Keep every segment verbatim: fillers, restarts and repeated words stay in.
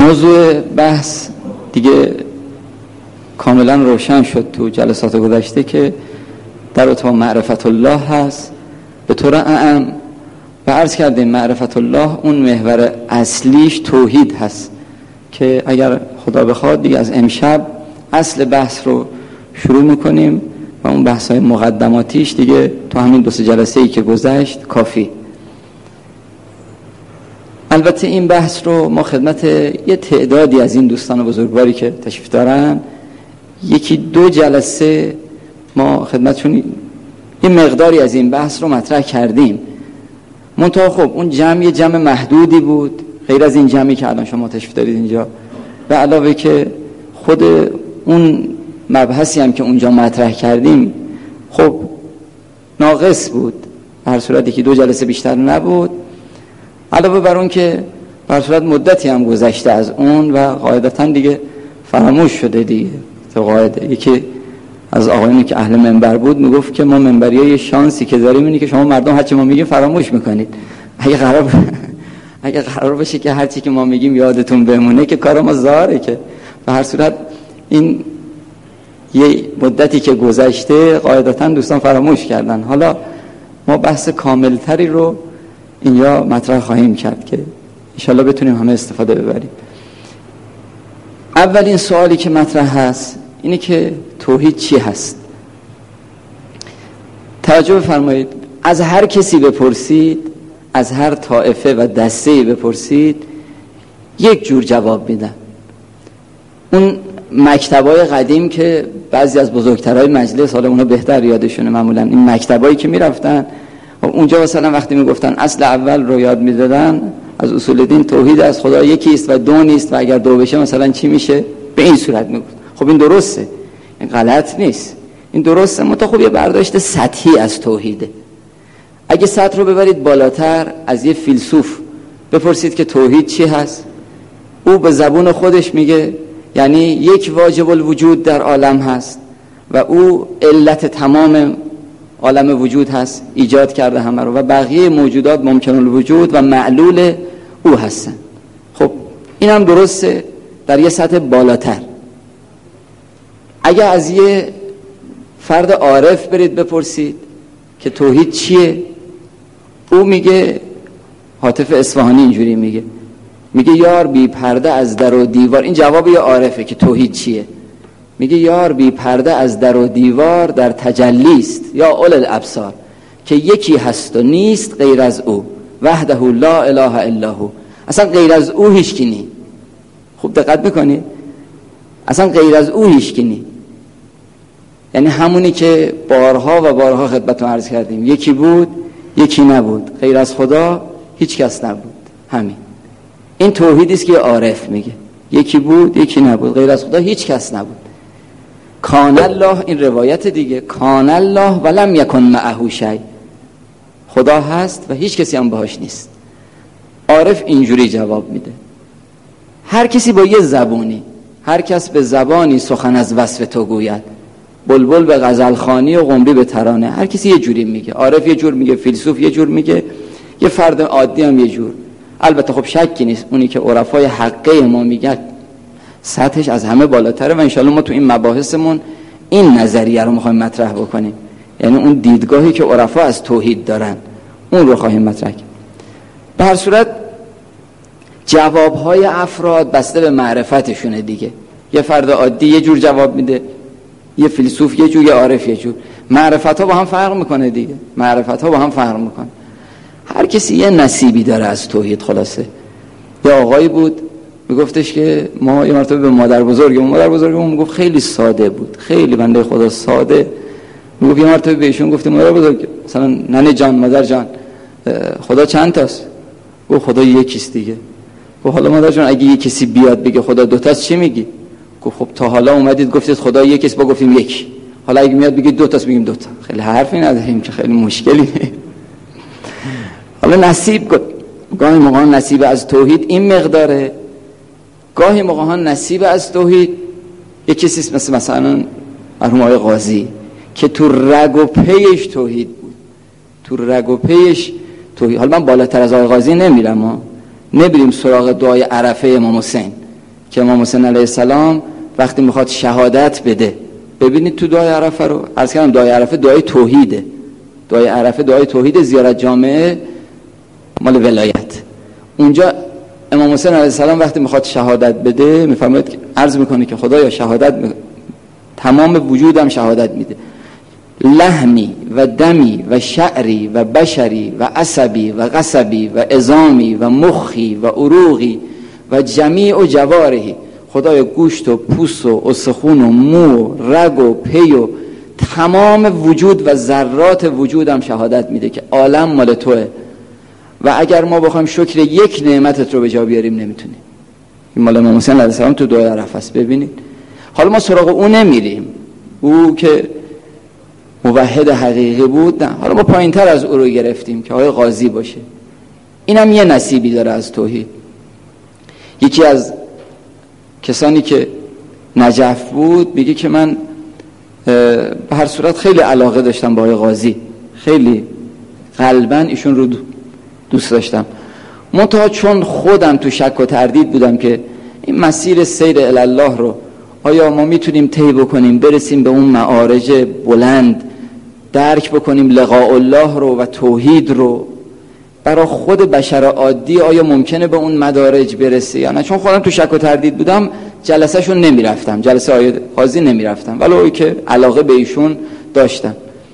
موضوع بحث دیگه کاملا روشن شد تو جلسات گذشته که در اتفاق معرفت الله هست به طور اعم و عرض کردیم معرفت الله اون محور اصلیش توحید هست که اگر خدا بخواد دیگه از امشب اصل بحث رو شروع میکنیم و اون بحث های مقدماتیش دیگه تو همین دو سه جلسه ای که گذشت کافی. البته این بحث رو ما خدمت یه تعدادی از این دوستان بزرگواری که تشریف دارن یکی دو جلسه ما خدمتشون یه مقداری از این بحث رو مطرح کردیم. منتها خب اون جمع جمع محدودی بود غیر از این جمعی که الان شما تشریف دارید اینجا، و علاوه که خود اون مبحثی هم که اونجا مطرح کردیم خب ناقص بود، به هر صورتی که دو جلسه بیشتر نبود، علاوه بر اون که به هر صورت مدتی هم گذشته از اون و قاعدتا دیگه فراموش شده دیگه. تو قاعده یکی از آقایونی که اهل منبر بود میگفت که ما منبریای شانسی که داریم اینه که شما مردم هرچی ما میگیم فراموش میکنید. اگه قرار اگه قرار باشه که هرچی که ما میگیم یادتون بمونه که کار ما زاره. که به هر صورت این یه مدتی که گذشته قاعدتا دوستان فراموش کردن. حالا ما بحث کاملتری رو اینجا مطرح خواهیم کرد که انشالله بتونیم همه استفاده ببریم. اولین سوالی که مطرح هست اینه که توحید چی هست؟ توجه بفرمایید، از هر کسی بپرسید، از هر طائفه و دسته‌ای بپرسید یک جور جواب میدن. اون مکتبای قدیم که بعضی از بزرگترهای مجلس، حالا اونا بهتر یادشونه، معمولا این مکتبایی که میرفتن اونجا مثلا وقتی میگفتن اصل اول رو یاد میدادن از اصول دین توحید از خدا یکی است و دو نیست و اگر دو بشه مثلا چی میشه، به این صورت میگفت. خب این درسته، این غلط نیست، این درسته، منتها خب یه برداشت سطحی از توحیده. اگه سطح رو ببرید بالاتر، از یه فیلسوف بپرسید که توحید چی هست، او به زبون خودش میگه یعنی یک واجب الوجود در عالم هست و او علت تمام عالم وجود هست، ایجاد کرده همه رو و بقیه موجودات ممکن الوجود و معلول او هستن. خب این هم درسته در یه سطح بالاتر. اگه از یه فرد عارف برید بپرسید که توحید چیه، او میگه، حاطف اصفهانی اینجوری میگه، میگه یار بی پرده از در و دیوار. این جواب یه عارفه که توحید چیه. میگه یار بی پرده از در و دیوار در تجلی است یا اول الابصار، که یکی هست و نیست غیر از او، وحده لا اله الا هو. اصلا غیر از او هیچ کی نی. خوب دقت بکنید، اصلا غیر از او هیچ کی نی، یعنی همونی که بارها و بارها خدمتتون عرض کردیم، یکی بود یکی نبود، غیر از خدا هیچ کس نبود. همین این توحیدی است که عارف میگه، یکی بود یکی نبود، غیر از خدا هیچ کس نبود. کان الله، این روایت دیگه، کان الله ولم یکن معه شیء، خدا هست و هیچ کسی هم باهاش نیست. عارف اینجوری جواب میده. هر کسی با یه زبونی، هر کس به زبانی سخن از وصف تو گوید، بلبل به غزل خوانی و قمری به ترانه. هر کسی یه جوری میگه، عارف یه جور میگه، فیلسوف یه جور میگه، یه فرد عادی هم یه جور. البته خب شکی نیست اونی که عرفای حقه ما میگن سطحش از همه بالاتره و انشالله ما تو این مباحثمون این نظریه رو میخوایم مطرح بکنیم، یعنی اون دیدگاهی که عرفا از توحید دارن اون رو خواهیم مطرح کنیم. به هر صورت جوابهای افراد بسته به معرفتشونه دیگه. یه فرد عادی یه جور جواب میده، یه فیلسوف یه جور، یه عارف یه جور. معرفتها با هم فرق میکنه دیگه، معرفتها با هم فرق میکنه. هر کسی یه نصیبی داره از توحید. خلاصه یه آقایی بود میگفتش که ما یه مرتبه به مادر بزرگمون مادر بزرگمون میگفت خیلی ساده بود، خیلی بنده خدا ساده. میگفت یه مرتبه بهشون گفتیم مادر بزرگ، مثلا ننه جان، مادر جان، خدا چند تاست؟ گفت خدا یکیست دیگه. گفت حالا مادر جان اگه یه کسی بیاد بگه خدا دو تاست چی میگی؟ گفت خب تا حالا اومدید گفتید خدا یکیست، با گفتیم یک. حالا اگه میاد بگید دو تاست میگیم دو تا. خیلی حرفی نداریم که، خیلی مشکلی. حالا نصیب، گاهی موقع نصیب از توحید این مقداره، گاهی موقع نصیب از توحید یک کسی مثل مثلا مرحوم آقای قاضی که تو رگ و پیش توحید بود، تو رگ و پیش توحید. حالا من بالاتر از آقای قاضی نمیرم، ما نبریم سراغ دعای عرفه امام حسین، که امام حسین علیه السلام وقتی میخواد شهادت بده، ببینید تو دعای عرفه رو عرض کردم، دعای عرفه دعای توحیده، دعای عرفه دعای توحید، زیارت جامعه مال ولایت. اونجا امام حسین علیه السلام وقتی میخواد شهادت بده میفرماید که عرض میکنه که خدایا شهادت می... تمام وجودم شهادت میده، لحمی و دمی و شعری و بشری و عصبی و قصبی و عظامی و مخی و عروقی و جمیع و جوارحی، خدایا گوشت و پوست و استخون و مو و رگ و پی و تمام وجود و ذرات وجودم شهادت میده که عالم مال توه و اگر ما بخوایم شکر یک نعمتت رو به جا بیاریم نمیتونیم. این مال امام حسین علیه السلام تو دعای عرفه است. ببینید حالا ما سراغ اون نمیریم، او که موحد حقیقی بود، نه، حالا ما پایین تر از او رو گرفتیم که آقای قاضی باشه. اینم یه نصیبی داره از توحید. یکی از کسانی که نجف بود میگه که من به هر صورت خیلی علاقه داشتم با آقای قاضی، خیلی قلباً ایشون رو دوست داشتم، منتها چون خودم تو شک و تردید بودم که این مسیر سیر الی الله رو آیا ما میتونیم طی بکنیم، برسیم به اون معارج بلند، درک بکنیم لقاء الله رو و توحید رو، برای خود بشر عادی آیا ممکنه به اون مدارج برسه یا نه؟ چون خودم تو شک و تردید بودم جلسه شون نمیرفتم، جلسه آقای قاضی نمیرفتم، ولی که علاقه به ایشون داشتم.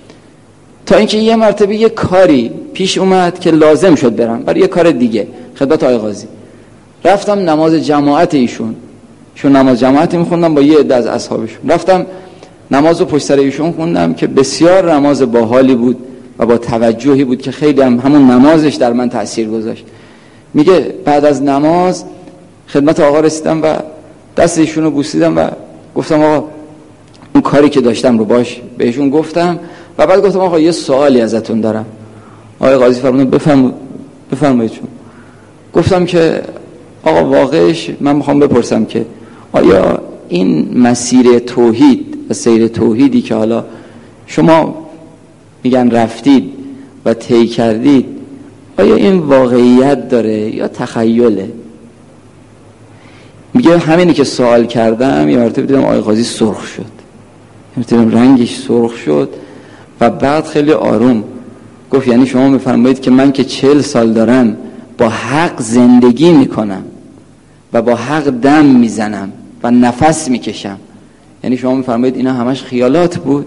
تا اینکه یه مرتبه یه کاری پیش اومد که لازم شد برم برای یه کار دیگه خدمت آقای قاضی. رفتم نماز جماعت ایشون، چون نماز جماعت میخوندم با یه عده از اصحابشون، رفتم نماز رو پشت سر ایشون خوندم که بسیار نماز باحالی بود و با توجهی بود که خیلی هم همون نمازش در من تأثیر گذاشت. میگه بعد از نماز خدمت آقا رسیدم و دست ایشون رو بوسیدم و گفتم آقا اون کاری که داشتم رو باش بهشون گفتم و بعد گفتم آقا یه سوالی ازتون دارم. آقای قاضی فرمودن بفرمایید بفرمایید. چون گفتم که آقا واقعش من میخوام بپرسم که آیا این مسیر توحید و سیر توحیدی که حالا شما میگن رفتید و طی کردید، آیا این واقعیت داره یا تخیله؟ میگه همینی که سوال کردم یه مرتبه دیدم آقای قاضی سرخ شد، یه مرتبه رنگش سرخ شد و بعد خیلی آروم گفت یعنی شما میفرمایید که من که چهل سال دارم با حق زندگی میکنم و با حق دم میزنم و نفس میکشم، یعنی شما میفرمایید اینا همش خیالات بود؟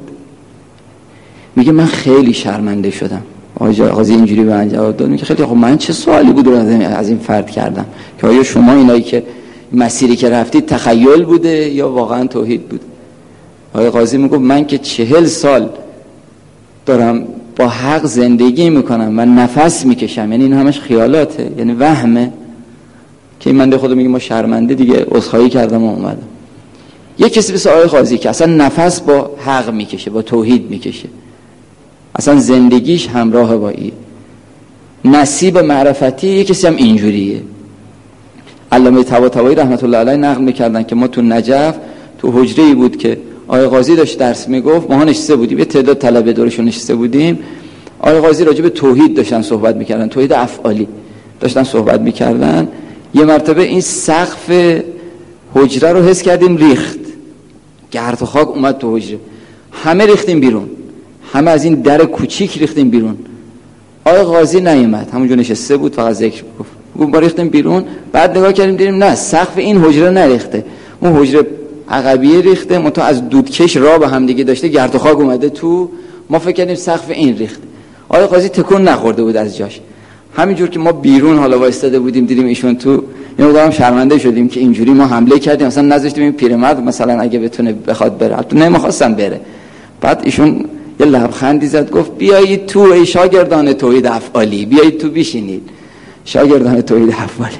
میگه من خیلی شرمنده شدم. آقای قاضی اینجوری به من جواب داد، میگه خیلی خب من چه سوالی بود رو از این فرد کردم که آیا شما اینایی که مسیری که رفتید تخیل بوده یا واقعا توحید بود؟ آقای قاضی میگه من که چهل سال دارم با حق زندگی میکنم و نفس میکشم، یعنی این همش خیالاته، یعنی وهمه؟ که این منده خدا میگه ما شرمنده دیگه عذرخواهی کردم و اومدم. یک کسی مثل آقای قاضی که اصلا نفس با حق میکشه، با توحید میکشه، اصلا زندگیش همراه با این نصیب معرفتی، یک کسی هم اینجوریه. علامه طباطبایی رحمت الله علیه نقل میکردن که ما تو نجف تو حجره‌ای بود که آقای قاضی داشت درس میگفت، ما نشسته بودیم، یه تعداد طلبه دورشون نشسته بودیم، آقای قاضی راجع به توحید داشتن صحبت میکردن، توحید افعالی داشتن صحبت میکردن. یه مرتبه این سقف حجره رو حس کردیم ریخت، گرد و خاک اومد تو حجره، همه ریختیم بیرون، همه از این در کوچیک ریختیم بیرون. آقای قاضی نیامد، همونجا نشسته بود فقط ذکر گفت. گفت ما ریختیم بیرون، بعد نگاه کردیم دیدیم نه، سقف این حجره نریخته، اون حجره عقبیه ریخته، منتها از دودکش راه به هم دیگه داشته، گرد و خاک اومده تو، ما فکر کردیم سقف این ریخته. آقای قاضی تکون نخورده بود از جاش. همینجور که ما بیرون حالا وایستاده بودیم دیدیم ایشون تو، یه مقدارم شرمنده شدیم که اینجوری ما حمله کردیم، مثلا نذاشتیم این پیرمرد مثلا اگه بتونه بخواد بره، البته نمیخواستم بره. بعد ایشون یه لبخندی زد گفت بیایید تو ای شاگردان توحید افعالی، بیایید تو بشینید شاگردان توحید افعالی.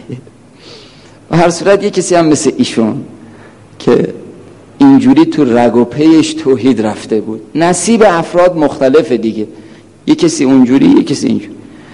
و هر صورت یه کسی هم مثل ایشون که اینجوری تو رگ و پیش توحید رفته بود. نصیب افراد مختلفه دیگه، یه کسی اونجوری یه کسی اینجوری.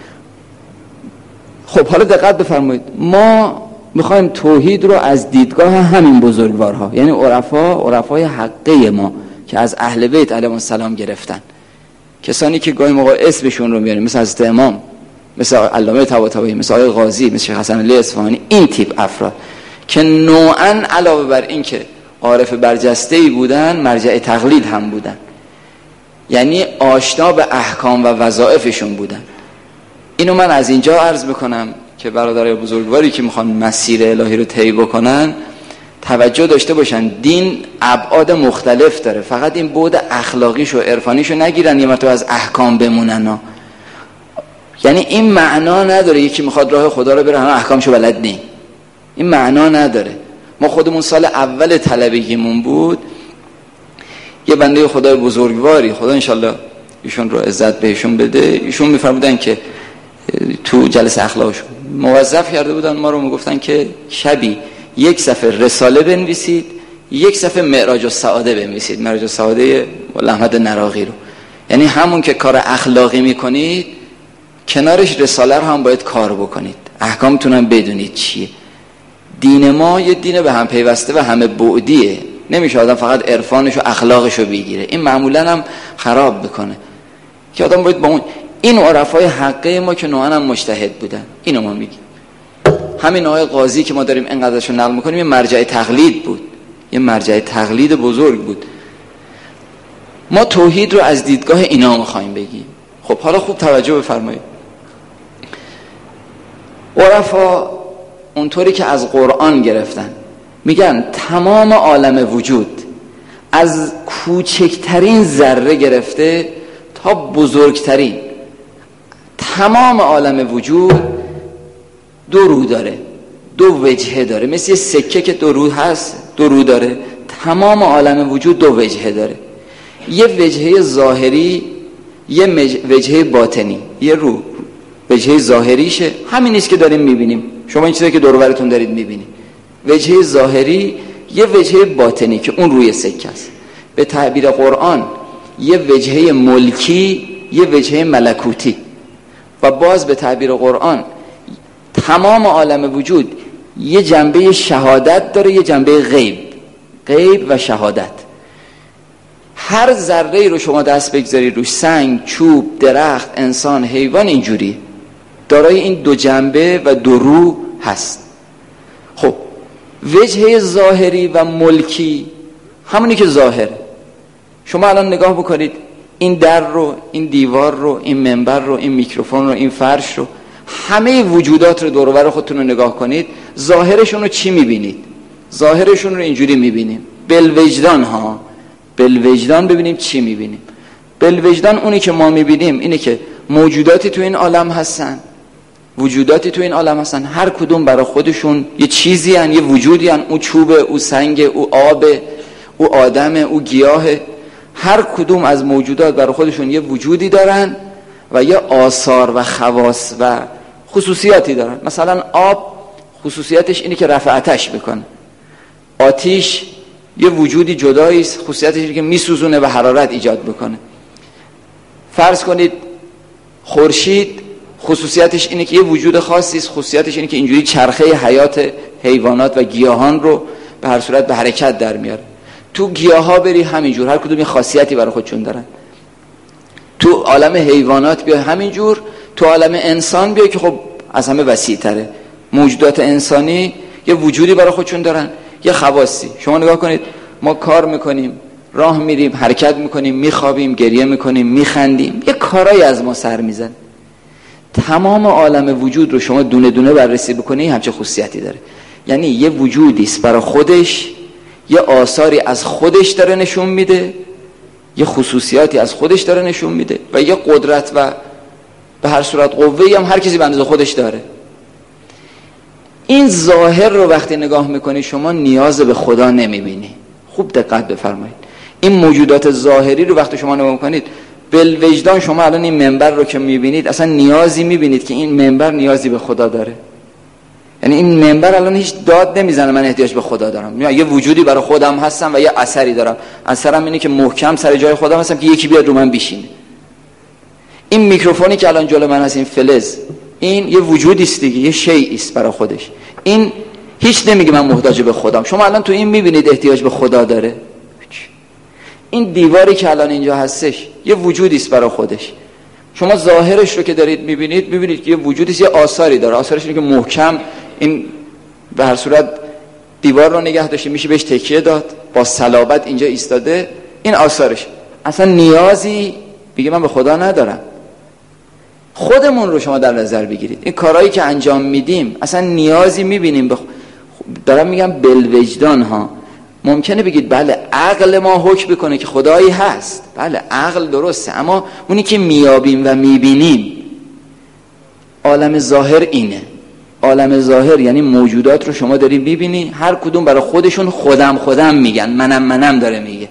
خب حالا دقت بفرمایید، ما میخوایم توحید رو از دیدگاه همین بزرگوارها، یعنی عرفا، عرفای حقه ما که از اهل بیت علیهم السلام گرفتن، کسانی که گاهی موقع اسمشون رو میاریم، مثل حضرت امام، مثل علامه طباطبایی، مثل آقای قاضی، مثل شیخ حسن علی اصفهانی، این تیپ افراد که نوعاً علاوه بر این که عارف برجسته‌ای بودن، مرجع تقلید هم بودن، یعنی آشنا به احکام و وظایفشون بودن. اینو من از اینجا عرض میکنم که برادرای بزرگواری که میخوان مسیر الهی رو طی بکنن توجه داشته باشن. دین ابعاد مختلف داره، فقط این بعد اخلاقیشو عرفانیشو نگیرن یه مرتبه از احکام بمونن ها. یعنی این معنا نداره یکی میخواد راه خدا رو بره همه احکامشو بلد نی، این معنا نداره. ما خودمون سال اول طلبگیمون بود، یه بنده خدای بزرگواری، خدا انشالله ایشون رو عزت بهشون بده، ایشون میفرمودن که تو جلسه اخلاقشون موظف کرده بودن ما رو، میگفتن که شبی یک صفحه رساله بنویسید، یک صفحه معراج السعاده بنویسید، معراج السعاده احمد نراقی رو. یعنی همون که کار اخلاقی میکنید کنارش رساله رو هم باید کار بکنید، احکامتون هم بدونید چیه. دین ما یه دین به هم پیوسته و همه بعدیه، نمیشه آدم فقط عرفانش و اخلاقش رو بگیره، این معمولا هم خراب بکنه که آدم باید با اون. این عرفای حقه ما که نوعاً هم مجتهد بودن، اینو ما میگیم. همین آقای قاضی که ما داریم اینقدرشو نقل میکنیم یه مرجع تقلید بود، یه مرجع تقلید بزرگ بود. ما توحید رو از دیدگاه اینا میخوایم بگیم. خب حالا خوب توجه بفرمایید. عرفا اونطوری که از قرآن گرفتن میگن تمام عالم وجود از کوچکترین ذره گرفته تا بزرگترین، تمام عالم وجود دو رو داره، دو وجهه داره، مثل یه سکه که دو رو هست دو رو داره. تمام عالم وجود دو وجهه داره، یه وجهه ظاهری، یه وجهه باطنی. یه رو وجهه ظاهریشه همین نیست که داریم میبینیم، شما این چیزی که دور و برتون دارید میبینید، وجهه ظاهری، یه وجهه باطنی که اون روی سکه است. به تعبیر قرآن یه وجهه ملکی، یه وجهه ملکوتی. و باز به تعبیر قرآن تمام عالم وجود یه جنبه شهادت داره، یه جنبه غیب، غیب و شهادت. هر ذره رو شما دست بگذارید روش، سنگ، چوب، درخت، انسان، حیوان، اینجوری دارای این دو جنبه و دو رو هست. خب وجهه ظاهری و ملکی همونی که ظاهره. شما الان نگاه بکنید این در رو، این دیوار رو، این منبر رو، این میکروفون رو، این فرش رو، همه وجودات رو دور و بر خودتون رو نگاه کنید، ظاهرشون رو چی میبینید؟ ظاهرشون رو اینجوری میبینیم، بالوجدان ها، بالوجدان ببینیم چی میبینیم. بالوجدان اونی که ما میبینیم اینه که موجوداتی تو این عالم هستن، وجوداتی تو این عالم هستن، هر کدوم برای خودشون یه چیزی هن، یه وجودی هن، او چوبه، او سنگه، او آبه، او آدمه، او گیاهه. هر کدوم از موجودات برای خودشون یه وجودی دارن و یه آثار و خواص و خصوصیاتی دارن. مثلا آب خصوصیتش اینه که رفع آتش بکنه، آتش یه وجودی جداییست، خصوصیتش اینه که میسوزونه و حرارت ایجاد بکنه. فرض کنید خورشید خصوصیتش اینه که یه وجود خاصی است، خصوصیتش اینه که اینجوری چرخه حیات حیوانات و گیاهان رو به هر صورت به حرکت در میاره. تو گیاها بری همینجور، هر کدوم یه خاصیتی برای خودشون دارن. تو عالم حیوانات بیا همینجور، تو عالم انسان بیا که خب از همه وسیع تره. موجودات انسانی یه وجودی برای خودشون دارن، یه خواصی. شما نگاه کنید، ما کار میکنیم، راه میریم، حرکت میکنیم، میخوابیم، گریه میکنیم، میخندیم، یه کارایی از ما سر میزن. تمام عالم وجود رو شما دونه دونه بررسی بکنی همچه خصوصیتی داره. یعنی یه وجودی است برای خودش، یه آثاری از خودش داره نشون میده، یه خصوصیاتی از خودش داره نشون میده و یه قدرت و به هر صورت قوه‌ای هم هر کسی به اندازه خودش داره. این ظاهر رو وقتی نگاه میکنی شما نیاز به خدا نمیبینی. خوب دقت بفرمایید. این موجودات ظاهری رو وقتی شما نگاه میکنید، بالوجدان شما الان این منبر رو که میبینید اصلا نیازی میبینید که این منبر نیازی به خدا داره. یعنی این منبر الان هیچ داد نمیزنه من احتیاج به خدا دارم، یه وجودی برای خودم هستم و یه اثری دارم، اثرم اینه که محکم سر جای خودم هستم که یکی بیاد رو من بشینه. این میکروفونی که الان جلو من هست، این فلز، این یه وجودی است دیگه، یه شیئی است برای خودش. این هیچ نمیگه من محتاج به خودم. شما الان تو این میبینید احتیاج به خدا داره؟ این دیواری که الان اینجا هستش یه وجودی است برای خودش. شما ظاهرش رو که دارید میبینید، میبینید که یه وجودی است، یه آثاری داره. آثارش اینه که محکم این به هر صورت دیوار رو نگه داشته، میشه بهش تکیه داد، با صلابت اینجا ایستاده، این آثارش. اصلا نیازی بگه من به خدا ندارم. خودمون رو شما در نظر بگیرید، این کارهایی که انجام میدیم اصلا نیازی میبینیم بخ... دارم میگم بالوجدان ها. ممکنه بگید بله عقل ما حکم بکنه که خدایی هست، بله عقل درسته، اما اونی که میابیم و میبینیم عالم ظاهر اینه. عالم ظاهر یعنی موجودات رو شما داری میبینی، هر کدوم برای خودشون خودم خودم میگن، منم منم داره میگه،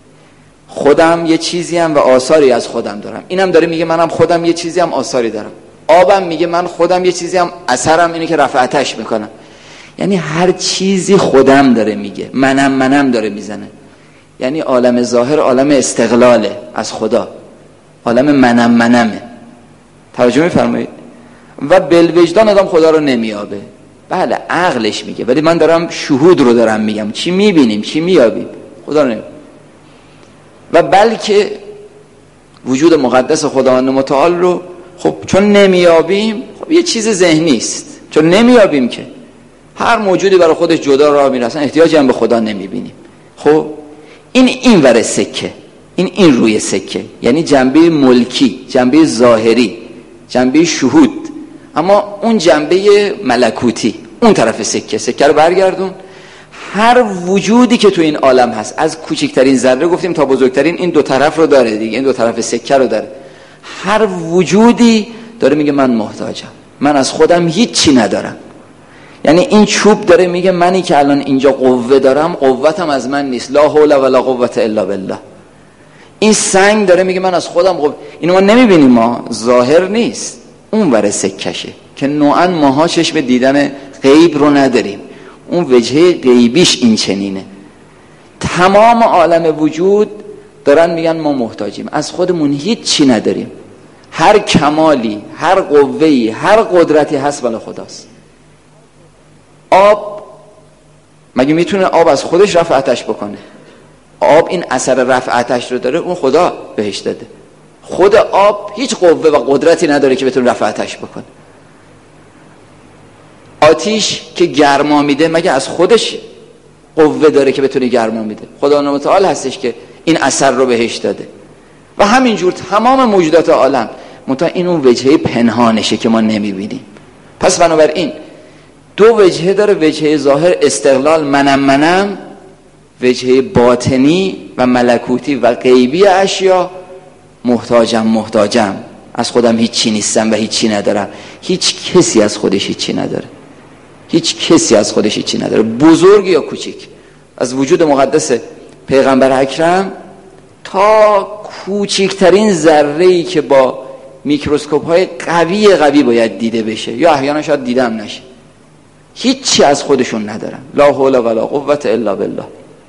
خودم یه چیزی هم و آثاری از خودم دارم. اینم داره میگه منم خودم یه چیزی هم آثاری دارم. آبم میگه من خودم یه چیزی هم اثرم اینه که رفع آتش میکنم. یعنی هر چیزی خودم داره میگه، منم منم داره میزنه. یعنی عالم ظاهر عالم استقلاله از خدا، عالم منم منمه. توجه میفرمایید؟ و بالوجدان آدم خدا رو نمیابه. بله عقلش میگه، ولی من دارم شهود رو دارم میگم، چی میبینیم چی میابیم، خدا رو نمیابه. و بلکه وجود مقدس خداوند متعال رو خب چون نمیابیم، خب یه چیز ذهنی است، چون نمیابیم که هر موجودی برای خودش جدا راه میره، اصلا احتیاجی هم به خدا نمیبینیم. خب این این ور سکه، این این روی سکه، یعنی جنبه ملکی، جنبه ظاهری، جنبه شهود. اما اون جنبه ملکوتی، اون طرف سکه، سکه رو برگردون. هر وجودی که تو این عالم هست، از کوچکترین ذره گفتیم تا بزرگترین، این دو طرف رو داره دیگه، این دو طرف سکه رو داره. هر وجودی داره میگه من محتاجم، من از خودم هیچی ندارم. یعنی این چوب داره میگه منی که الان اینجا قوه دارم، قوتم از من نیست، لا حول ولا قوة الا بالله. این سنگ داره میگه من از خودم قوه. اینو ما نمیبینیم، ما ظاهر نیست، اون ور سکشه که نوعا ماها چشم دیدن غیب رو نداریم. اون وجهه غیبیش این چنینه. تمام عالم وجود دارن میگن ما محتاجیم، از خودمون هیچ چی نداریم. هر کمالی، هر قوهی، هر قدرتی هست مال خداست. آب مگه میتونه آب از خودش رفع آتش بکنه؟ آب این اثر رفع آتش رو داره، اون خدا بهش داده. خود آب هیچ قوه و قدرتی نداره که بتونه رفع آتش بکنه. آتیش که گرما میده مگه از خودش قوه داره که بتونه گرما میده؟ خدا متعال هستش که این اثر رو بهش داده. و همینجور تمام موجودات عالم، منتها این اون وجهه پنهانشه که ما نمیبینیم. پس بنابراین دو وجهه داره، وجهه ظاهر استقلال منم منم، وجهه باطنی و ملکوتی و غیبی اشیا محتاجم محتاجم، از خودم هیچی نیستم و هیچی ندارم. هیچ کسی از خودش هیچی نداره، هیچ کسی از خودش هیچی نداره، بزرگ یا کوچیک. از وجود مقدس پیغمبر اکرم تا کوچکترین ذره‌ای که با میکروسکوپ های قوی قوی باید دیده بشه یا احیانا شاید دیدم نشه، هیچی از خودشون ندارن. لا حول ولا قوة الا بالله.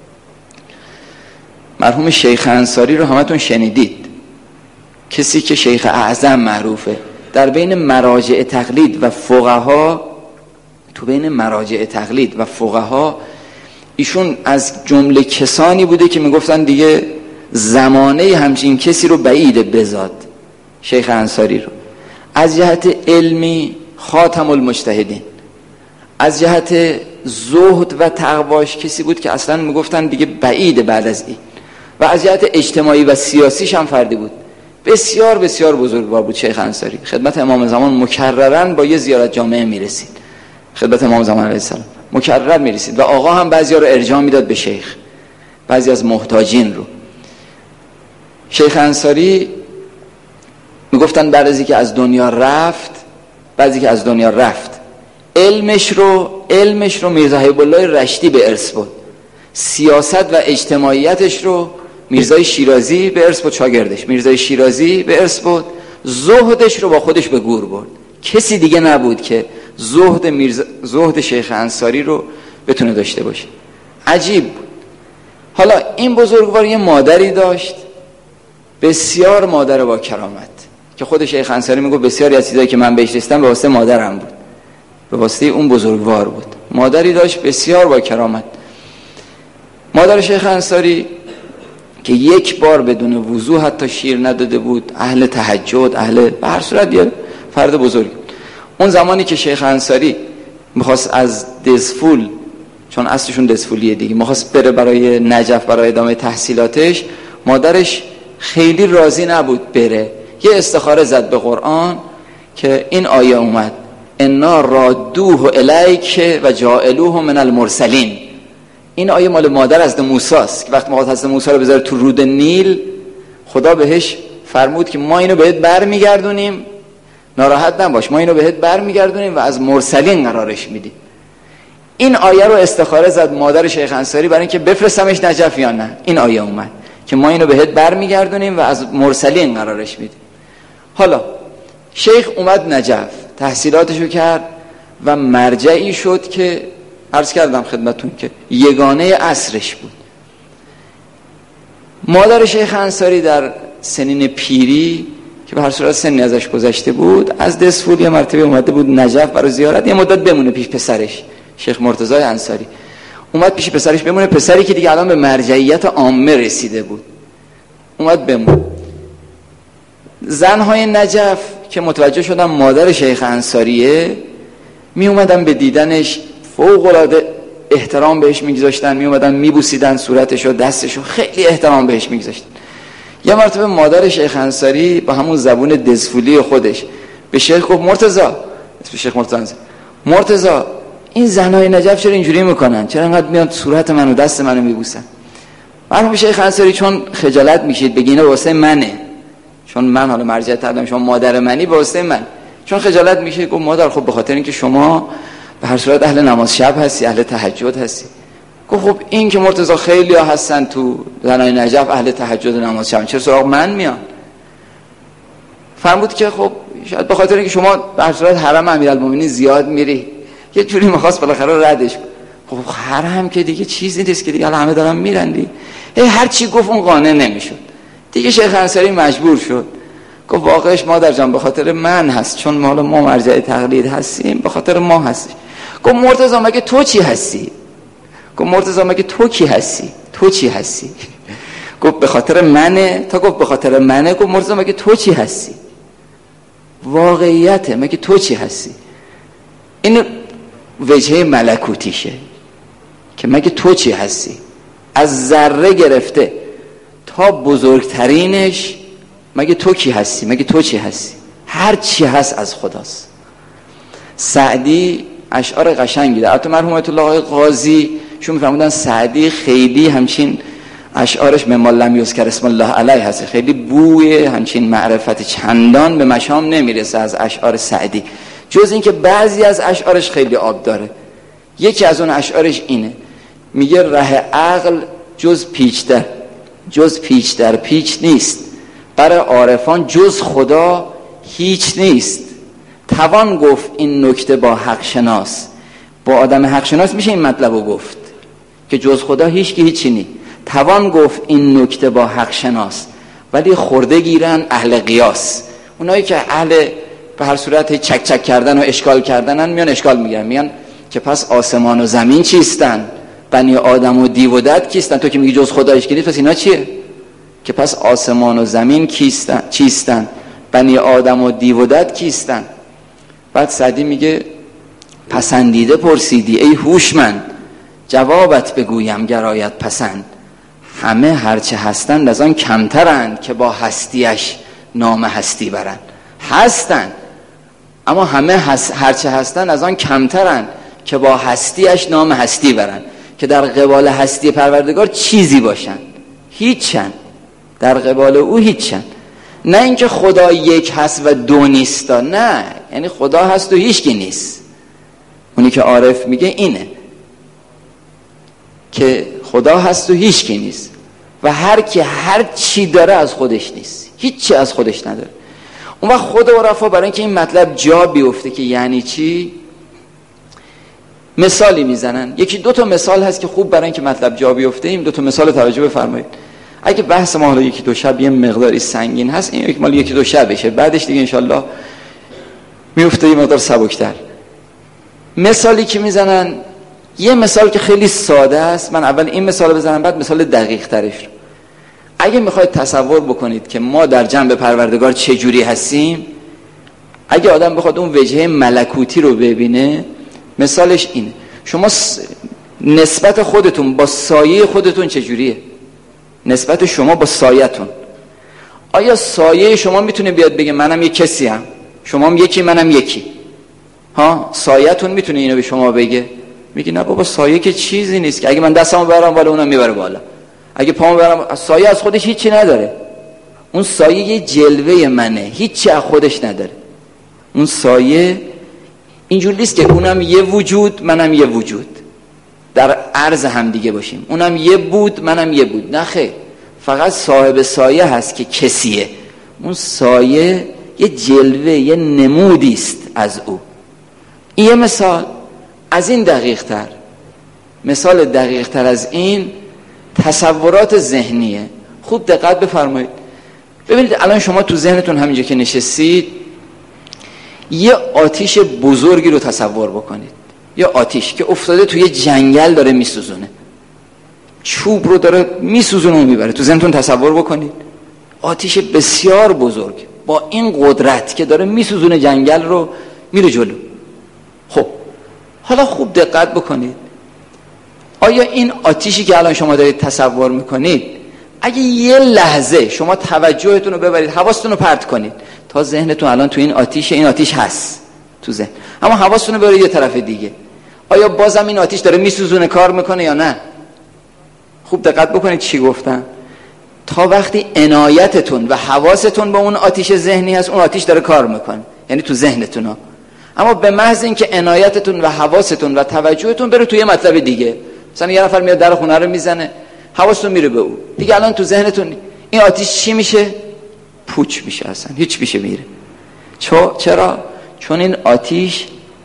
مرحوم شیخ انصاری رو همتون شنیدید، کسی که شیخ اعظم معروفه. در بین مراجع تقلید و فقها، تو بین مراجع تقلید و فقها ایشون از جمله کسانی بوده که میگفتن دیگه زمانه همچین کسی رو بعید بزاد. شیخ انصاری رو از جهت علمی خاتم المجتهدین، از جهت زهد و تقواش کسی بود که اصلا میگفتن دیگه بعید بعد از این، و از جهت اجتماعی و سیاسیش هم فردی بود. بسیار بسیار بزرگوار بود شیخ انصاری. خدمت امام زمان مکررن با یه زیارت جامعه میرسید، خدمت امام زمان علیه السلام مکرر میرسید و آقا هم بعضیا رو ارجاع میداد به شیخ، بعضی از محتاجین رو. شیخ انصاری میگفتن بعد از اینکه از دنیا رفت، بعد از اینکه از دنیا رفت علمش رو علمش رو میرزا حبیب الله رشتی به ارث برد، سیاست و اجتماعیتش رو میرزای شیرازی به ارث برد، شاگردش میرزای شیرازی به ارث برد، زهدش رو با خودش به گور برد. کسی دیگه نبود که زهد میرزا زهد شیخ انصاری رو بتونه داشته باشه. عجیب بود. حالا این بزرگوار یه مادری داشت، بسیار مادر با کرامت، که خود شیخ انصاری میگه بسیاری از چیزایی که من بهش رسیدم به واسطه مادرم بود، به واسطه اون بزرگوار بود. مادری داشت بسیار با کرامت. مادر شیخ انصاری که یک بار بدون وضو حتی شیر نداده بود، اهل تهجد، اهل به هر صورت یه فرد بزرگ. اون زمانی که شیخ انصاری میخواست از دزفول چون اصلشون دسفولیه دیگه، میخواست بره برای نجف برای ادامه تحصیلاتش. مادرش خیلی راضی نبود بره، یه استخاره زد به قرآن که این آیه اومد انا رادوه الیک و جاعلوه من المرسلین. این آیه مال مادر حضرت موسی است که وقتی میخواد حضرت موسی رو بذاره تو رود نیل، خدا بهش فرمود که ما اینو بهت برمیگردونیم، ناراحت نباش، ما اینو بهت برمیگردونیم و از مرسلین قرارش میدیم. این آیه رو استخاره زد مادر شیخ انصاری برای اینکه بفرستمش نجف یا نه. این آیه اومد که ما اینو بهت برمیگردونیم و از مرسلین قرارش میدیم. حالا شیخ اومد نجف، تحصیلاتشو کرد و مرجعی شد که عرض کردم خدمتون که یگانه عصرش بود. مادر شیخ انصاری در سنین پیری که به هر صورت سنی ازش گذشته بود، از دسفول یه مرتبه اومده بود نجف برای زیارت، یه مدت بمونه پیش پسرش شیخ مرتضی انصاری. اومد پیش پسرش بمونه، پسری که دیگه الان به مرجعیت عامه رسیده بود، اومد بمونه. زنهای نجف که متوجه شدن مادر شیخ انصاریه، می اومدن به دیدنش فوق العاده احترام بهش میگذاشتن، می اومدن میبوسیدن صورتشو دستشو، خیلی احترام بهش میگذاشتن. یه مرتبه مادر شیخ انصاری با همون زبون دزفولی خودش به شیخ گفت مرتضی، اسم شیخ مرتضی، مرتضی این زنای نجف چرا اینجوری میکنن؟ چرا انقدر میان صورت منو دست منو میبوسن؟ مرحوم شیخ انصاری چون خجالت میکشید بگی اینا واسه منه، چون من حالا مرجع تعلیم شما مادر منی، واسه من، چون خجالت میشه گفت مادر خب به خاطر اینکه شما به هر صورت اهل نماز شب هستی، اهل تهجد هستی. گفت خب این که مرتضی خیلی ها هستن تو زنای نجف اهل تهجد و نماز شب، چرا سراغ من میان؟ فرمود که خب شاید به خاطر اینکه شما به هر صورت حرم امیرالمومنین زیاد میری، یه جوری میخواست بالاخره ردش کنه. خب حرم که دیگه چیزی نیست که دیگه همه دارن میرن دیگه. هر چی گفت اون قانع نمیشد دیگه. شیخ انصاری مجبور شد گفت واقعش مادر جان به خاطر من هست، چون ما ما مرجع تقلید هستیم، به خاطر ما هستی. گفت مرتضی مگه تو چی هستی؟ گفت مرتضی مگه تو کی هستی؟ تو چی هستی؟ گفت به خاطر منه. تا گفت به خاطر منه، گفت مرتضی مگه تو چی هستی؟ واقعیته، مگه تو چی هستی؟ این وجهه ملکوتیشه که مگه تو چی هستی، از ذره گرفته تا بزرگترینش مگه تو کی هستی، مگه تو چی هستی؟ هر چی هست از خداست. سعدی اشعار قشنگی داره. البته مرحوم آیت الله قاضی شون میفرمودن سعدی خیلی همچین اشعارش مما لم یذکر اسم الله علیه هست، خیلی بوی همچین معرفت چندان به مشام نمیرسه از اشعار سعدی، جز اینکه بعضی از اشعارش خیلی آب داره. یکی از اون اشعارش اینه، میگه ره عقل جز پیچ در جز پیچ در پیچ نیست، برای عارفان جز خدا هیچ نیست. توان گفت این نکته با حق شناس، با آدم حق شناس میشه این مطلب رو گفت که جز خدا هیچ که هیچی نی. توان گفت این نکته با حق شناس، ولی خورده گیرن اهل قیاس. اونایی که اهل به هر صورت چک چک کردن و اشکال کردنن میان اشکال میگن، میان که پس آسمان و زمین چیستن، بنی آدم و دیو و دد کیستن؟ تو که میگی جز خدا هیچ که نیست، پس اینا چیه؟ که پس آسمان و زمین کیستن چیستن، بنی آدم و دیو و دد کیستن؟ بعد سعدی میگه پسندیده پرسیدی ای هوشمند، جوابت بگویم گرایت پسند. همه هرچه هستند از آن کمترند، که با هستیش نام هستی برند. هستند اما همه هست هرچه هستند از آن کمترند، که با هستیش نام هستی برند. که در قبال هستی پروردگار چیزی باشند، هیچن، در قبال او هیچن. نه اینکه خدا یک هست و دو نیست، نه، یعنی خدا هست و هیچکی نیست. اونی که عارف میگه اینه که خدا هست و هیچکی نیست و هر کی هر چی داره از خودش نیست، هیچی از خودش نداره. اون وقت خود عرفا برای اینکه این مطلب جا بیفته که یعنی چی، مثالی میزنن. یکی دو تا مثال هست که خوب برای اینکه مطلب جا بیفته این دو تا مثال توجه بفرمایید. اگه بحث ما حالا یکی دو شب یه مقداری سنگین هست، این یک مال یکی دو شب بشه، بعدش دیگه انشالله میفته یه مقدار سبکتر. مثالی که میزنن، یه مثال که خیلی ساده است، من اول این مثال بزنم بعد مثال دقیق ترش رو. اگه میخواید تصور بکنید که ما در جنب پروردگار چه جوری هستیم، اگه آدم بخواد اون وجهه ملکوتی رو ببینه، مثالش اینه. شما نسبت خودتون با سایه خودتون چجوریه؟ نسبت شما با سایه‌تون. آیا سایه شما میتونه بیاد بگه منم یک کسی هم، شما هم یکی منم یکی؟ ها، سایه‌تون میتونه اینو به شما بگه؟ میگه نه بابا، سایه که چیزی نیست که اگه من دستمو ببرم بالا اونم میبره بالا، اگه پامو ببرم، سایه از خودش هیچی نداره. اون سایه یه جلوه منه، هیچی از خودش نداره. اون سایه اینجوری نیست که اونم یه وجود منم یه وجود در عرض هم دیگه باشیم، اونم یه بود منم یه بود. نه خیر، فقط صاحب سایه هست که کسیه. اون سایه یه جلوه، یه نمودی است از او. این یه مثال. از این دقیق تر، مثال دقیق تر از این تصورات ذهنیه. خوب دقت بفرمایید. ببینید الان شما تو ذهنتون همینجا که نشستید یه آتیش بزرگی رو تصور بکنید. یه آتیش که افتاده توی جنگل داره میسوزونه، چوب رو داره میسوزونه و میبره. تو ذهنتون تصور بکنید آتیش بسیار بزرگ با این قدرت که داره میسوزونه جنگل رو، میره جلو. خب حالا خوب دقت بکنید، آیا این آتیشی که الان شما دارید تصور میکنید اگه یه لحظه شما توجهتون رو ببرید، حواستون رو پرت کنید تا ذهنتون الان تو این آتیش، این آتیش هست تو ذهن، اما حواستون رو ببرید یه طرف دیگه، آیا بازم این آتیش داره میسوزونه، کار میکنه یا نه؟ خوب دقت بکنید چی گفتم. تا وقتی عنایتتون و حواستون با اون آتیش ذهنی هست، اون آتیش داره کار میکنه، یعنی تو ذهنتون ها. اما به محض اینکه عنایتتون و حواستون و توجهتون بره توی مطلب دیگه، مثلا یه نفر میاد در خونه رو میزنه، حواستون میره به او دیگه، الان تو ذهنتون این آتیش چی میشه؟ پوچ میشه، اصلا هیچ میشه میره. چرا؟ چون این آتیش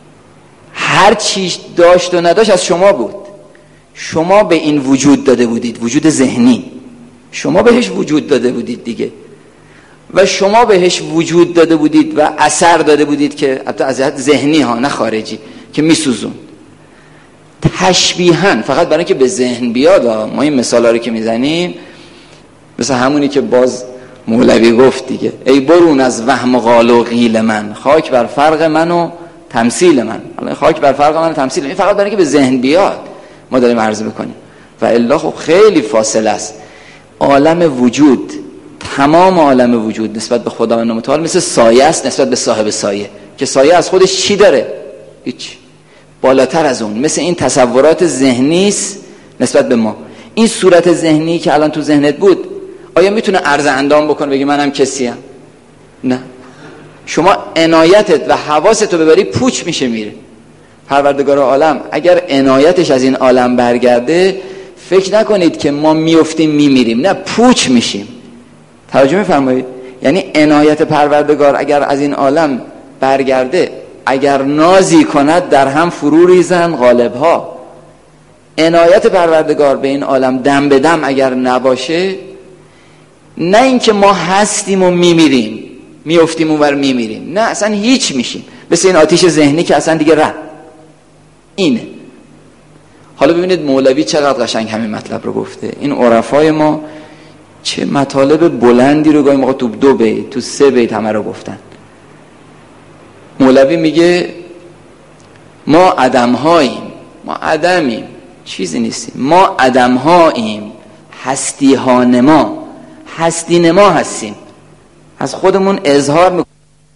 هر چیز داشت و نداشت از شما بود. شما به این وجود داده بودید، وجود ذهنی، شما بهش وجود داده بودید دیگه، و شما بهش وجود داده بودید و اثر داده بودید که البته از جهت ذهنی ها نه خارجی، که میسوزون. تشبیهاً، فقط برای که به ذهن بیاد، ما این مثالا رو که میزنیم مثل همونی که باز مولوی گفت دیگه، ای برون از وهم و قال و قیل من، خاک بر فرق من و تمثیل من. حالا خاک بر فرق من و تمثیل، این فقط برای که به ذهن بیاد ما داریم عرض میکنیم، و الا خب خیلی فاصله است. عالم وجود، تمام عالم وجود نسبت به خداوند متعال مثل سایه است نسبت به صاحب سایه، که سایه از خودش چی داره؟ هیچ. بالاتر از اون مثل این تصورات ذهنی است نسبت به ما. این صورت ذهنی که الان تو ذهنت بود آیا میتونه عرض اندام بکنه بگی منم کسیم؟ نه. شما عنایتت و حواستو ببری پوچ میشه میره. پروردگار عالم اگر عنایتش از این عالم برگرده، فکر نکنید که ما میافتیم میمیریم، نه، پوچ میشیم. توجه میفرمایید؟ یعنی عنایت پروردگار اگر از این عالم برگرده، اگر نازی کند در هم فرو ریزن غالبها. عنایت پروردگار به این عالم دم به دم اگر نباشه، نه اینکه ما هستیم و میمیریم، میافتیم اونور میمیریم، نه، اصلا هیچ میشیم، مثل این آتیش ذهنی که اصلا دیگه رفت. اینه. حالا ببینید مولوی چقدر قشنگ همین مطلب رو گفته. این عرفای ما چه مطالب بلندی رو گاهی موقع تو دو بیت، تو سه بیت همه رو گفتن. مولوی میگه ما عدم‌هاییم، ما عدمیم، چیزی نیستیم، ما عدم‌هاییم، هستی ها نما، هستی نما هستیم، از خودمون اظهار میکنیم.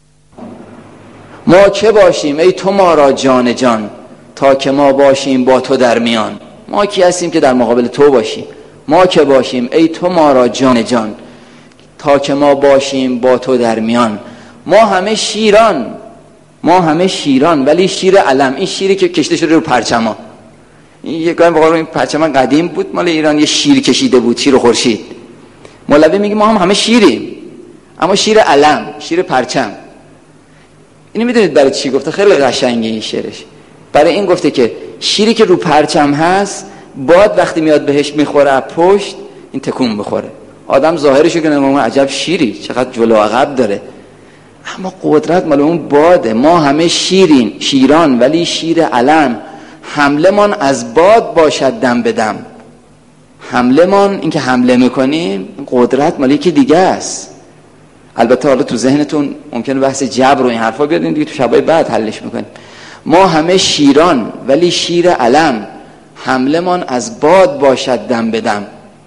ما چه باشیم ای تو ما را جان جان، تا که ما باشیم با تو در میان. ما کی هستیم که در مقابل تو باشیم؟ ما که باشیم ای تو ما را جان جان، تا که ما باشیم با تو در میان. ما همه شیران، ما همه شیران، ولی شیر علم، این شیری که کشته شده رو پرچما. این یه گاهی واقعا این پرچما قدیم بود مال ایران، یه شیر کشیده بود، شیر خورشید. مولوی میگه ما هم همه شیریم، اما شیر علم، شیر پرچم. اینو میدونید برای چی گفته؟ خیلی قشنگه این شعرش. برای این گفته که شیری که رو پرچم هست، باد وقتی میاد بهش میخوره پشت، این تکون بخوره. آدم ظاهرشو که نمی‌دونه عجب شیری چقدر جلو عقب داره، اما قدرت مال اون باده. ما همه شیرین، شیران، ولی شیر علم. حمله من از باد باشد دم به دم. حمله من، این که حمله میکنیم، قدرت مال یکی دیگه است. البته حالا تو ذهنتون ممکنه بحث جبر و این حرفا بیاد، دیگه تو شبای بعد حلش میکنیم. ما همه شیران، ولی شیر علم. حملمان از باد باشد دم بدم.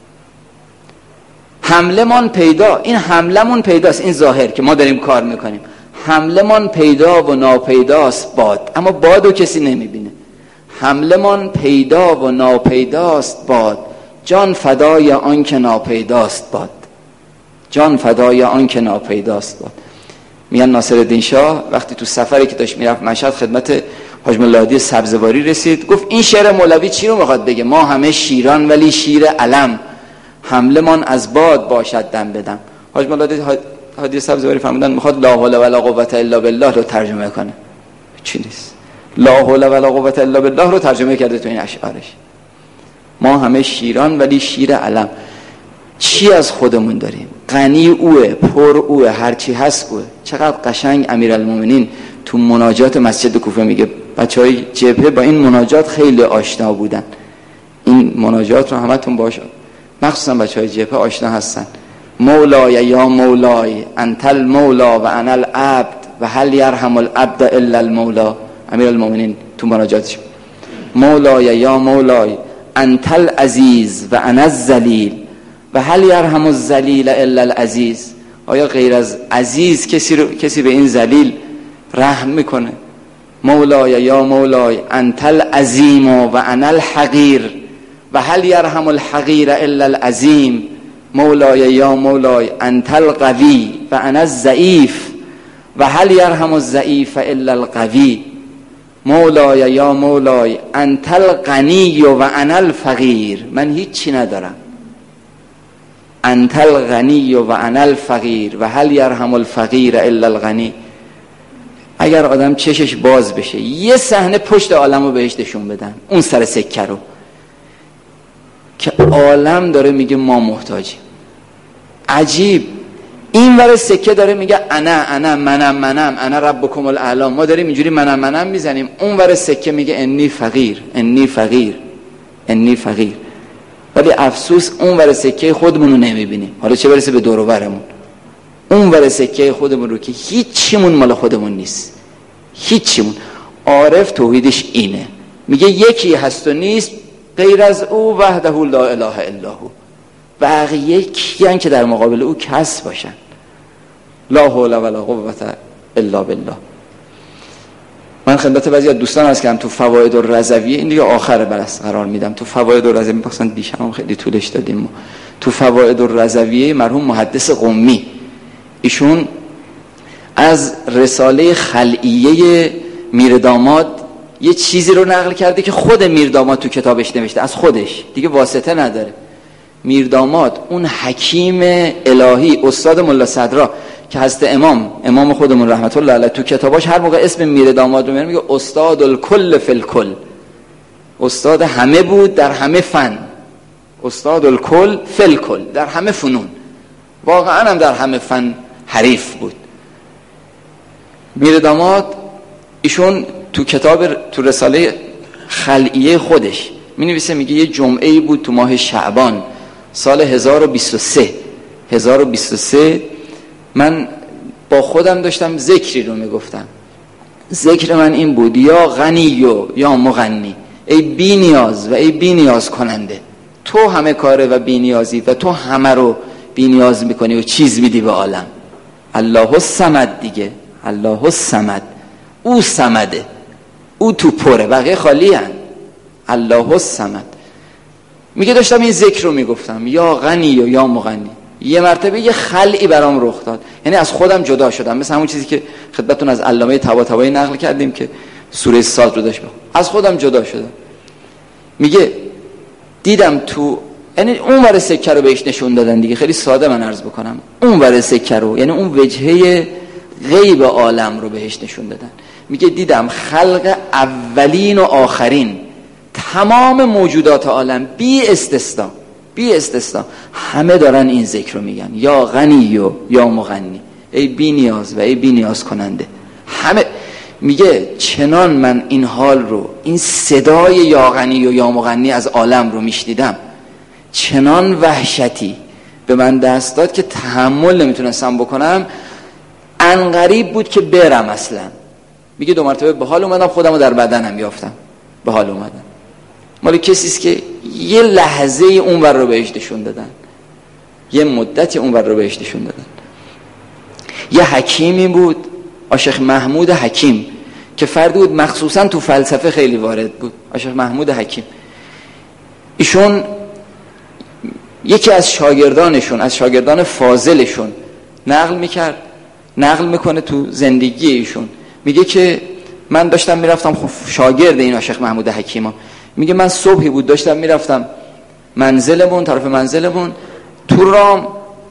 حملمان پیدا، این حملمون پیداست، این ظاهر که ما داریم کار میکنیم. حملمان پیدا و ناپیداست باد، اما بادو کسی نمیبینه. حملمان پیدا و ناپیداست باد، جان فدای آن که ناپیداست باد. جان فدای آن که ناپیداست باد. میگن ناصرالدین شاه وقتی تو سفری که داشت میرفت مشهد خدمت حاج مولا هادی سبزواری رسید، گفت این شعر مولوی چی رو میخواد بگه؟ ما همه شیران ولی شیر علم، حملمان از باد باشد دم بدم. حاج مولا هادی سبزواری فرمودن میخواد لا حول ولا قوة الا بالله رو ترجمه کنه. چی نیست؟ لا حول ولا قوة الا بالله رو ترجمه کرده تو این اشعارش. ما همه شیران ولی شیر علم. چی از خودمون داریم؟ غنی اوه، پر اوه، هرچی هست اوه. چقدر قشنگ امیرالمومنین تو مناجات مسجد کوفه میگه بچهای جبهه با این مناجات خیلی آشنا بودن. این مناجات رو همتون باش، مخصوصا بچهای جبهه آشنا هستن. مولای یا مولای انت المولا و انا العبد و هل یرحم العبد الا المولا. امیرالمومنین تو مناجاتش مولای یا مولای انت العزیز و انا الذلیل و هل یرحم الذلیل الا العزیز. آیا غیر از عزیز کسی رو کسی به این ذلیل رحم میکنه؟ مولای یا مولای انت العظیم و انا الحقیر و هل یرحم الحقیر الا العظیم. مولای یا مولای انت القوی و انا الضعیف و هل یرحم الضعیف الا القوی. مولای یا مولای انت الغنی و انا الفقیر. من هیچی ندارم. انت الغنی و انا الفقیر و هل یرحم الفقیر الا الغنی. اگر آدم چشش باز بشه یه صحنه پشت عالم رو بهش نشون بدن، اون سر سکه رو که عالم داره میگه ما محتاجیم. عجیب، این ور سکه داره میگه انا انا منم منم انا ربکم الاعلی. ما داریم اینجوری منم منم میزنیم، اون ور سکه میگه انی فقیر انی فقیر انی فقیر. ولی افسوس اون ور سکه خودمون رو نمیبینیم، حالا چه برسه به دور و برمون. اون ور سکه خودمون رو که هیچیمون مال خودمون نیست، هیچیمون. عارف توحیدش اینه، میگه یکی هست و نیست غیر از او وحده لا اله الا هو. بقیه کیان که در مقابل او کس باشن؟ لا حول ولا قوة الا بالله. من خدمت بعضی از دوستان هست که هم تو فواید الرضویه، این دیگه آخر بحث قرار میدم، تو فواید الرضویه مثلا دیشب هم خیلی طولش دادیم ما. تو فواید الرضویه مرحوم محدث قمی ایشون از رساله خلعیه میرداماد یه چیزی رو نقل کرده که خود میرداماد تو کتابش نوشته، از خودش، دیگه واسطه نداره. میرداماد اون حکیم الهی استاد ملا صدرا که هست امام امام خودمون رحمت الله علیه تو کتاباش هر موقع اسم میرداماد رو میاره میگه استاد الکل فی الکل، استاد همه بود در همه فن، استاد الکل فی الکل در همه فنون، واقعا هم در همه فن حریف بود. میرداماد ایشون تو کتاب تو رساله خلعیه خودش می نویسه، میگه یه جمعه‌ای بود تو ماه شعبان سال هزار و بیست و سه هزار و بیست و سه من با خودم داشتم ذکری رو میگفتم. ذکر من این بود یا غنی و یا مغنی، ای بی نیاز و ای بی نیاز کننده، تو همه کاره و بی نیازی و تو همه رو بی نیاز میکنی و چیز میدی به عالم. الله الصمد دیگه، الله الصمد، او صمده، او تو پره، بقیه خالی هن. الله الصمد. میگه داشتم این ذکر رو میگفتم یا غنی و یا مغنی، یه مرتبه یه خلعی برام رخ داد، یعنی از خودم جدا شدم، مثل همون چیزی که خدمتتون از علامه طباطبایی نقل کردیم که سوره صاد رو داشت بخون. از خودم جدا شدم. میگه دیدم تو، یعنی اون ور سکه رو بهش نشون دادن دیگه، خیلی ساده من عرض بکنم، اون ور سکه رو، یعنی اون وجهه غیب عالم رو بهش نشون دادن. میگه دیدم خلق اولین و آخرین، تمام موجودات عالم بی استثنا بی استثنا همه دارن این ذکر رو میگن یا غنی و یا مغنی، ای بی نیاز و ای بی نیاز کننده. همه میگه چنان من این حال رو، این صدای یا غنی و یا مغنی از عالم رو میشنیدم، چنان وحشتی به من دست داد که تحمل نمیتونستم بکنم. انقریب بود که برم اصلا. میگه دو مرتبه به حال اومدم، خودم رو در بدنم یافتم، به حال اومدم. مال کسی است که یه لحظه اون ور رو بهش نشون دادن، یه مدتی اون ور رو بهش نشون دادن. یه حکیمی بود، آشیخ محمود حکیم، که فردی بود مخصوصا تو فلسفه خیلی وارد بود. آشیخ محمود حکیم ایشون یکی از شاگردانشون، از شاگردان فاضلشون نقل میکرد، نقل میکنه تو زندگی ایشون، میگه که من داشتم میرفتم، خب شاگرد این آشیخ محمود حکیما، میگه من صبحی بود داشتم میرفتم منزلمون، طرف منزلمون، تو رام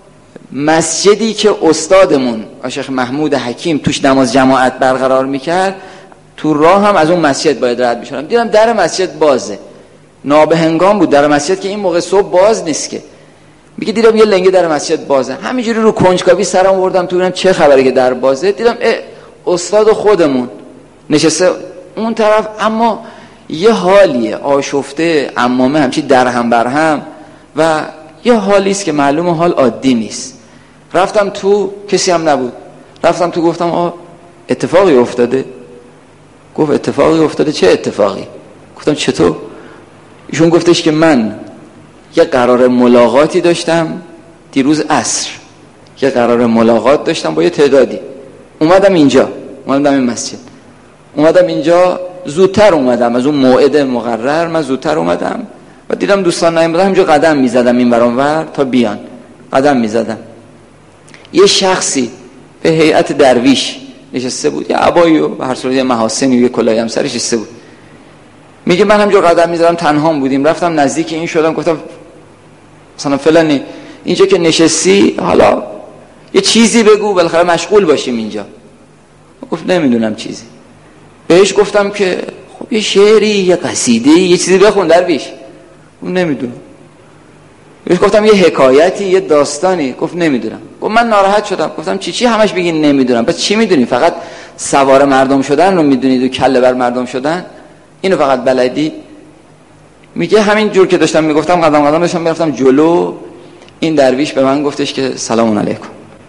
مسجدی که استادمون آشیخ محمود حکیم توش نماز جماعت برقرار میکرد، تو راه هم از اون مسجد باید رد میشدم، دیدم در مسجد بازه، نابهنگام بود در مسجد که این موقع صبح باز نیست که. میگه دیدم یه لنگه در مسجد بازه، همینجوری رو کنجکاوی سرم آوردم تو ببینم چه خبره که در بازه، دیدم استاد خودمون نشسته اون طرف، اما یه حالیه آشفته، عمامه همچی در هم بر هم و یه حالی است که معلومه حال عادی نیست. رفتم تو، کسی هم نبود، رفتم تو گفتم آه اتفاقی افتاده؟ گفت اتفاقی افتاده؟ چه اتفاقی؟ گفتم چطور؟ ایشون گفتش که من یه قرار ملاقاتی داشتم دیروز عصر، یه قرار ملاقات داشتم با یه تعدادی، اومدم اینجا، اومدم این مسجد، اومدم اینجا زودتر اومدم از اون موعد مقرر، من زودتر اومدم و دیدم دوستان نیومدن، همینجا قدم میزدم این ور اون ور تا بیان، قدم میزدم. یه شخصی به هیئت درویش نشسته بود، یه عبایی و هر صورت یه محاسنی و یه کلاهی هم سرش نشسته بود. میگه من همینجا قدم میزدم، تنها بودیم، رفتم نزدیک این شدم، گفتم مثلا فلانی اینجا که نشستی حالا یه چیزی بگو، بالاخره مشغول باشیم اینجا. گفت نمیدونم چیزی. بهش گفتم که خب یه شعری، یه قصیده، یه چیزی بخون درویش. اون نمیدونم. بهش گفتم یه حکایتی، یه داستانی. گفت نمیدونم. گفت من ناراحت شدم، گفتم چی چی همش بگین نمیدونم، پس چی میدونی؟ فقط سوار مردم شدن رو میدونید و کله بر مردم شدن، اینو فقط بلدی؟ میگه همین جور که داشتم میگفتم قدم قدم داشتم میرفتم جلو، این درویش به من گفتش که سلام علیکم.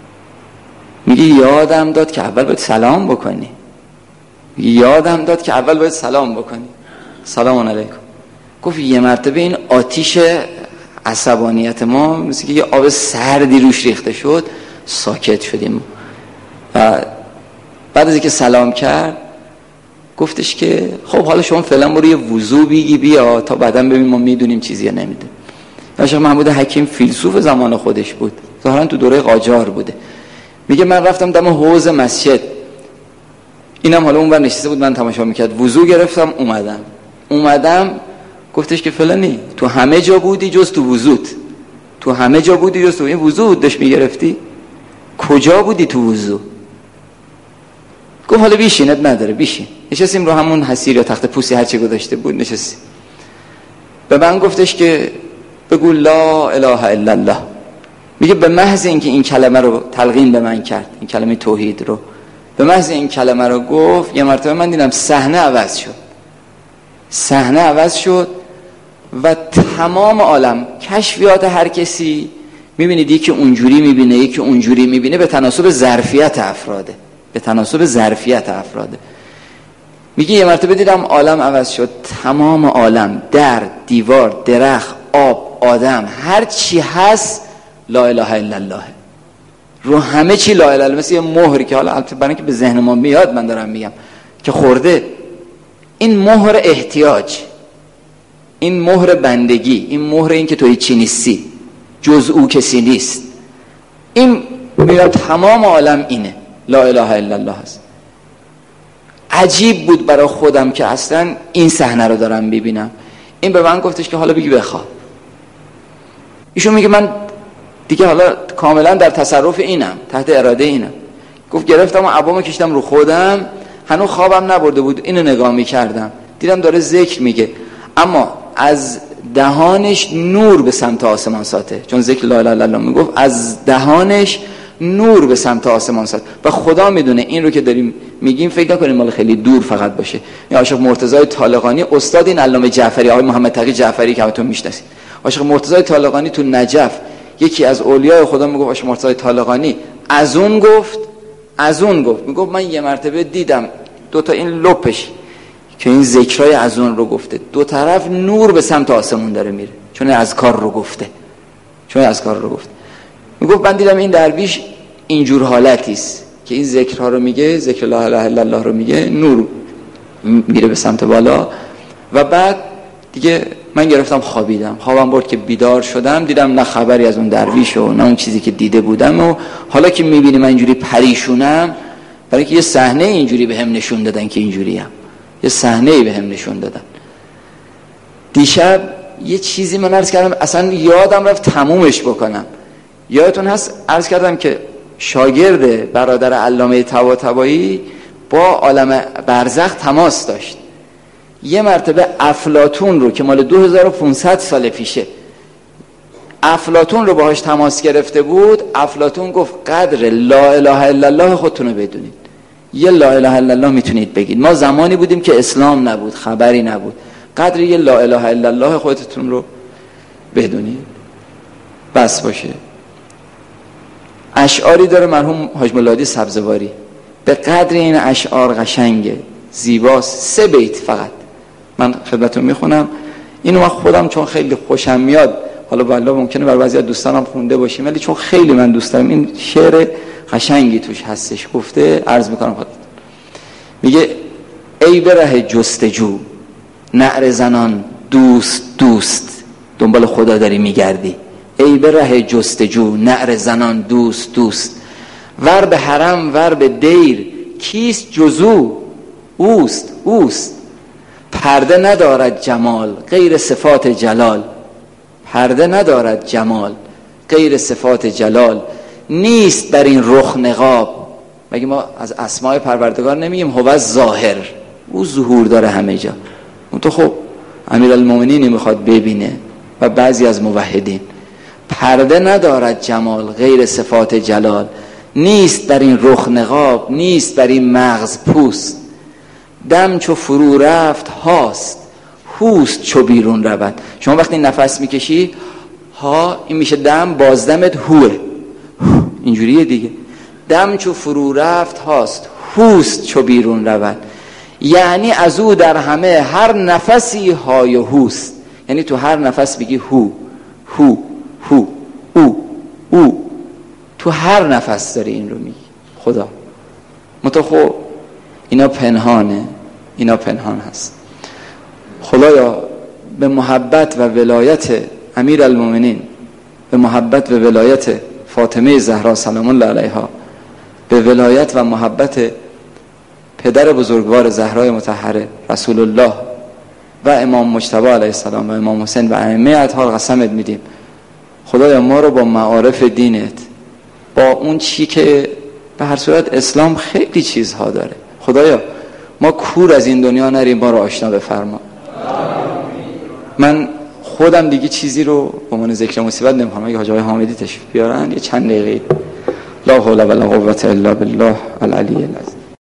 میگه یادم داد که اول باید سلام بکنی، میگه یادم داد که اول باید سلام بکنی، سلام علیکم. گفت یه مرتبه این آتیش عصبانیت ما مثل که یه آب سردی روش ریخته شد، ساکت شدیم و بعد از اینکه سلام کرد گفتش که خب حالا شما فعلا برو یه وضو بگی بیا تا بعداً ببینیم ما میدونیم چیزی یا نمیدونیم. آشیخ محمود حکیم فیلسوف زمان خودش بود، ظاهرا تو دوره قاجار بوده. میگه من رفتم دم حوض مسجد، اینم حالا اونور نشسته بود، من تماشا میکرد، وضو گرفتم اومدم اومدم گفتش که فلانی تو همه جا بودی جز تو وضوت، تو همه جا بودی جز تو این وضو داشت میگرفتی، کجا بودی تو وضو؟ گفت حالا بیشینت نداره بیشین. نشستیم رو همون حسیر یا تخت پوسی هرچی گذاشته بود نشستیم. به من گفتش که بگو لا اله الا الله. میگه به محض اینکه این کلمه رو تلقین به من کرد، این کلمه توحید رو به محض این کلمه رو گفت، یه مرتبه من دیدم صحنه عوض شد، صحنه عوض شد و تمام عالم، کشفیات هر کسی میبینید یکی اونجوری میبینه یکی اونجوری میبینه، به تناسب ظرفیت افراده، به تناسب ظرفیت افراده. میگه یه مرتبه دیدم عالم عوض شد، تمام عالم، در، دیوار، درخت، آب، آدم، هر چی هست لا اله الا الله، رو همه چی لا اله الا الله، مثل یه مهری که حالا البته برای اینکه به ذهن ما میاد من دارم میگم که خورده، این مهر احتیاج، این مهر بندگی، این مهر این که تو هیچی نیستی، جز او کسی نیست، این میاد تمام عالم اینه لا اله الا الله هست. عجیب بود برای خودم که اصلا این صحنه رو دارم ببینم. این به من گفتش که حالا بگی بخواب. ایشون میگه من دیگه حالا کاملا در تصرف اینم، تحت اراده اینم. گفت گرفتم و عبامو کشیدم رو خودم، هنوز خوابم نبرده بود، اینو نگاه میکردم دیدم داره ذکر میگه، اما از دهانش نور به سمت آسمان ساته، چون ذکر لا اله الا الله میگفت، از دهانش نور به سمت آسمان ساته و خدا میدونه این رو که داریم میگیم فکر نکنیم مال خیلی دور فقط باشه. این عاشق مرتضی طالقانی، استاد این علامه جعفری، آقای محمد تقی جعفری که همتون میشناسید، عاشق مرتضی طالقانی تو نجف، یکی از اولیای خدا میگفت عاشق مرتضی طالقانی از اون گفت از اون گفت میگفت من یه مرتبه دیدم دو تا این لپش که این ذکرای از اون رو گفته. دو طرف نور به سمت آسمون داره میره، چون از کار رو گفته چون از کار رو گفته میگفت من دیدم این درویش اینجور حالتی است که این ذکرها رو میگه، ذکر لا اله الا الله رو میگه، نور میره به سمت بالا. و بعد دیگه من گرفتم خوابیدم، خوابم برد که بیدار شدم دیدم نه خبری از اون درویش و نه اون چیزی که دیده بودم. و حالا که میبینی من اینجوری پریشونم، برای که یه صحنه اینجوری به هم نشون دادن که اینجوریم، یه صحنه به هم نشون دادن. دیشب یه چیزی من عرض کردم اصلا یادم رفت تمومش بکنم. یادتون هست عرض کردم که شاگرد برادر علامه طباطبایی با عالم برزخ تماس داشت. یه مرتبه افلاطون رو که مال دو هزار و پانصد سال پیشه، افلاطون رو باهاش تماس گرفته بود. افلاطون گفت قدر لا اله الا الله خودتون رو بدونید، یه لا اله الا الله میتونید بگید. ما زمانی بودیم که اسلام نبود، خبری نبود، قدر یه لا اله الا الله خودتون رو بدونید بس باشه. اشعاری داره مرحوم حاج مولادی سبزواری، به قدر این اشعار قشنگه، زیباست. سه بیت فقط من خدمتتون میخونم. اینو من خودم چون خیلی خوشم میاد، حالا والله ممکنه بر بعضی از دوستانم خونده باشیم، ولی چون خیلی من دوست دارم، این شعر قشنگی توش هستش، گفته عرض میکنم خودتون. میگه ای به ره جستجو نعره زنان دوست دوست، دنبال خدا داری میگردی. ای به ره جستجو نعره زنان دوست دوست، ور به حرم ور به دیر کیست جزو، اوست اوست. پرده ندارد جمال غیر صفات جلال، پرده ندارد جمال غیر صفات جلال. نیست در این رخ نقاب، مگه ما از اسماء پروردگار نمیگیم هو ظاهر، او ظهور داره همه جا. اون تو خب امیرالمومنین میخواد ببینه و بعضی از موحدین. پرده ندارد جمال غیر صفات جلال، نیست در این رخ نقاب، نیست در این مغز پوست. دم چو فرو رفت هاست، هوست چو بیرون رود. شما وقتی نفس میکشی ها، این میشه دم، بازدمت هوه، اینجوریه دیگه. دم چو فرو رفت هاست، هوست چو بیرون رود. یعنی از او در همه هر نفسی های و هوست، یعنی تو هر نفس بگی هو هو هو او او، تو هر نفس داری این رو میگی خدا. متخو اینا پنهانه، اینا پنهان هست. خدایا به محبت و ولایت امیر المومنین، به محبت و ولایت فاطمه زهرا سلام الله علیها، به ولایت و محبت پدر بزرگوار زهرای مطهره رسول الله و امام مجتبی علیه السلام و امام حسین و ائمه اطهار قسمت میدیم خدایا ما رو با معارف دینت، با اون چی که به هر صورت اسلام خیلی چیزها داره، خدایا ما کور از این دنیا نریم، ما رو آشنا بفرما. من خودم دیگه چیزی رو به عنوان ذکر مصیبت نمیخوام، اگه حاج آقای حامدی تشریف بیارن یه چند دقیقه. لا حول ولا قوة الا بالله العلی العظیم.